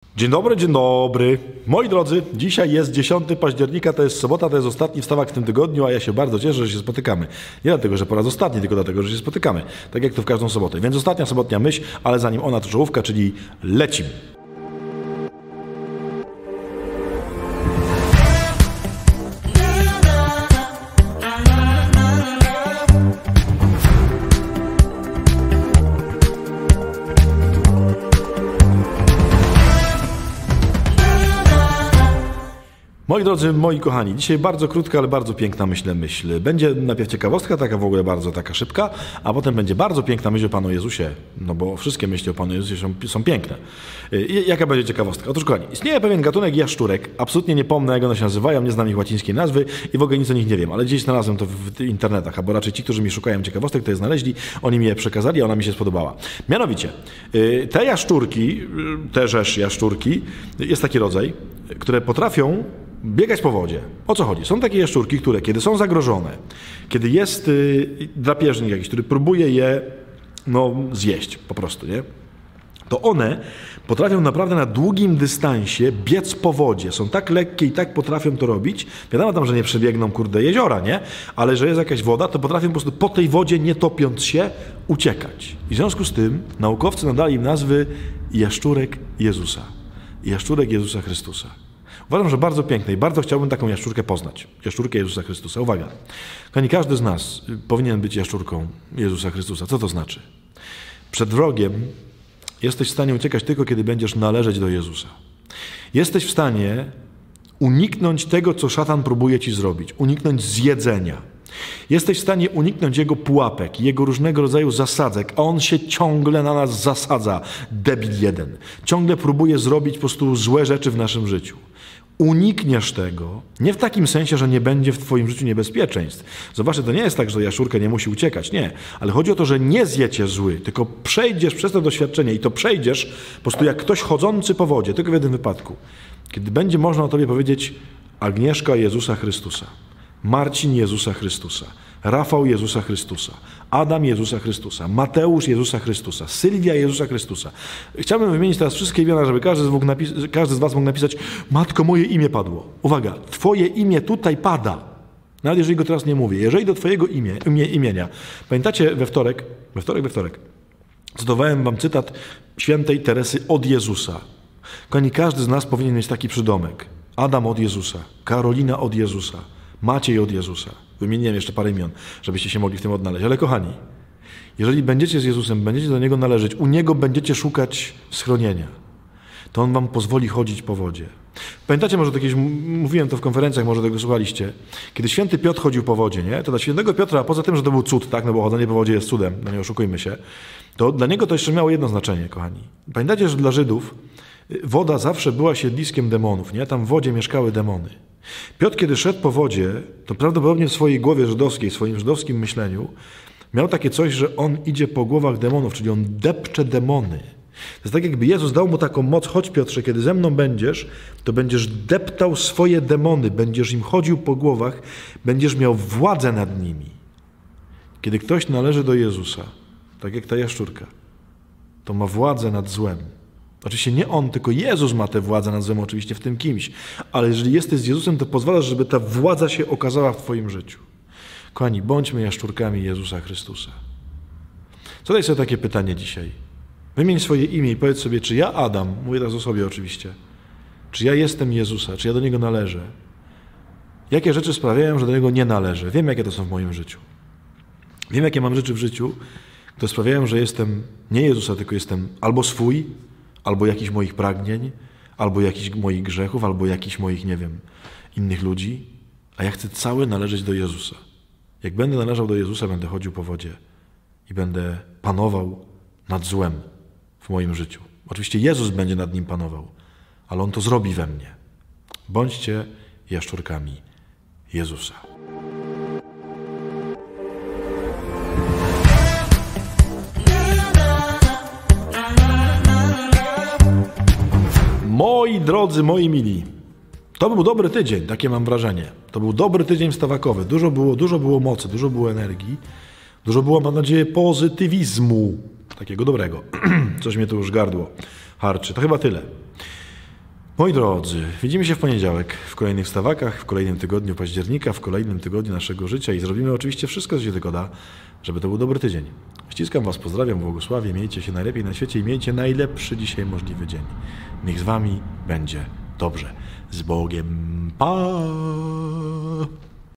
Dzień dobry, dzień dobry. Moi drodzy, dzisiaj jest 10 października, to jest sobota, to jest ostatni wstawak w tym tygodniu, a ja się bardzo cieszę, że się spotykamy. Nie dlatego, że po raz ostatni, tylko dlatego, że się spotykamy. Tak jak to w każdą sobotę. Więc ostatnia sobotnia myśl, ale zanim ona to czołówka, czyli lecimy. Moi drodzy, moi kochani, dzisiaj bardzo krótka, ale bardzo piękna myśl. Będzie najpierw ciekawostka, taka w ogóle bardzo taka szybka, a potem będzie bardzo piękna myśl o Panu Jezusie, no bo wszystkie myśli o Panu Jezusie są piękne. Jaka będzie ciekawostka? Otóż kochani, istnieje pewien gatunek jaszczurek, absolutnie nie pomnę jak one się nazywają, nie znam ich łacińskiej nazwy i w ogóle nic o nich nie wiem, ale gdzieś znalazłem to w internetach, albo raczej ci, którzy mi szukają ciekawostek, to je znaleźli, oni mi je przekazali, a ona mi się spodobała. Mianowicie, te jaszczurki, te rzesz jaszczurki, jest taki rodzaj, które potrafią biegać po wodzie. O co chodzi? Są takie jaszczurki, które kiedy są zagrożone, kiedy jest drapieżnik jakiś, który próbuje je zjeść po prostu, nie? To one potrafią naprawdę na długim dystansie biec po wodzie. Są tak lekkie i tak potrafią to robić. Wiadomo tam, że nie przebiegną, jeziora, nie? Ale że jest jakaś woda, to potrafią po prostu po tej wodzie, nie topiąc się, uciekać. I w związku z tym naukowcy nadali im nazwy jaszczurek Jezusa. Jaszczurek Jezusa Chrystusa. Uważam, że bardzo piękne i bardzo chciałbym taką jaszczurkę poznać. Jaszczurkę Jezusa Chrystusa. Uwaga. Kochani, każdy z nas powinien być jaszczurką Jezusa Chrystusa. Co to znaczy? Przed wrogiem jesteś w stanie uciekać tylko, kiedy będziesz należeć do Jezusa. Jesteś w stanie uniknąć tego, co szatan próbuje ci zrobić. Uniknąć zjedzenia. Jesteś w stanie uniknąć jego pułapek, jego różnego rodzaju zasadzek, a on się ciągle na nas zasadza, debil jeden. Ciągle próbuje zrobić po prostu złe rzeczy w naszym życiu. Unikniesz tego, nie w takim sensie, że nie będzie w twoim życiu niebezpieczeństw. Zobaczcie, to nie jest tak, że jaszczurka nie musi uciekać, nie. Ale chodzi o to, że nie zjecie zły, tylko przejdziesz przez to doświadczenie i to przejdziesz po prostu jak ktoś chodzący po wodzie, tylko w jednym wypadku. Kiedy będzie można o tobie powiedzieć Agnieszka Jezusa Chrystusa, Marcin Jezusa Chrystusa, Rafał Jezusa Chrystusa, Adam Jezusa Chrystusa, Mateusz Jezusa Chrystusa, Sylwia Jezusa Chrystusa. Chciałbym wymienić teraz wszystkie imiona, żeby każdy z was mógł napisać: Matko, moje imię padło. Uwaga, twoje imię tutaj pada. Nawet jeżeli go teraz nie mówię. Jeżeli do twojego imienia. Pamiętacie we wtorek, cytowałem wam cytat świętej Teresy od Jezusa. Kochani, każdy z nas powinien mieć taki przydomek. Adam od Jezusa, Karolina od Jezusa, Maciej od Jezusa. Wymieniłem jeszcze parę imion, żebyście się mogli w tym odnaleźć. Ale kochani, jeżeli będziecie z Jezusem, będziecie do Niego należeć, u Niego będziecie szukać schronienia, to On wam pozwoli chodzić po wodzie. Pamiętacie, może kiedyś mówiłem to w konferencjach, może tego słuchaliście, kiedy święty Piotr chodził po wodzie, nie? To dla świętego Piotra, poza tym, że to był cud, tak? No bo chodzenie po wodzie jest cudem, no nie oszukujmy się, to dla niego to jeszcze miało jedno znaczenie, kochani. Pamiętacie, że dla Żydów woda zawsze była siedliskiem demonów, nie? Tam w wodzie mieszkały demony. Piotr, kiedy szedł po wodzie, to prawdopodobnie w swojej głowie żydowskiej, w swoim żydowskim myśleniu, miał takie coś, że on idzie po głowach demonów, czyli on depcze demony. To jest tak, jakby Jezus dał mu taką moc: chodź Piotrze, kiedy ze mną będziesz, to będziesz deptał swoje demony, będziesz im chodził po głowach, będziesz miał władzę nad nimi. Kiedy ktoś należy do Jezusa, tak jak ta jaszczurka, to ma władzę nad złem. Oczywiście nie on, tylko Jezus ma tę władzę nad złem, oczywiście w tym kimś. Ale jeżeli jesteś z Jezusem, to pozwalasz, żeby ta władza się okazała w twoim życiu. Kochani, bądźmy jaszczurkami Jezusa Chrystusa. Zadaj sobie takie pytanie dzisiaj. Wymień swoje imię i powiedz sobie, czy ja, Adam, mówię teraz o sobie oczywiście, czy ja jestem Jezusa, czy ja do Niego należę? Jakie rzeczy sprawiają, że do Niego nie należę? Wiem, jakie to są w moim życiu. Wiem, jakie mam rzeczy w życiu, które sprawiają, że jestem nie Jezusa, tylko jestem albo swój, albo jakichś moich pragnień, albo jakichś moich grzechów, albo jakichś moich, nie wiem, innych ludzi, a ja chcę cały należeć do Jezusa. Jak będę należał do Jezusa, będę chodził po wodzie i będę panował nad złem w moim życiu. Oczywiście Jezus będzie nad nim panował, ale On to zrobi we mnie. Bądźcie jaszczurkami Jezusa. Moi drodzy, moi mili, to był dobry tydzień, takie mam wrażenie. To był dobry tydzień wstawakowy. Dużo było mocy, dużo było energii, dużo było, mam nadzieję, pozytywizmu. Takiego dobrego. Coś mnie tu już gardło harczy. To chyba tyle. Moi drodzy, widzimy się w poniedziałek w kolejnych wstawakach, w kolejnym tygodniu października, w kolejnym tygodniu naszego życia i zrobimy oczywiście wszystko, co się tylko da, żeby to był dobry tydzień. Ściskam Was, pozdrawiam, błogosławię, miejcie się najlepiej na świecie i miejcie najlepszy dzisiaj możliwy dzień. Niech z Wami będzie dobrze. Z Bogiem. Pa!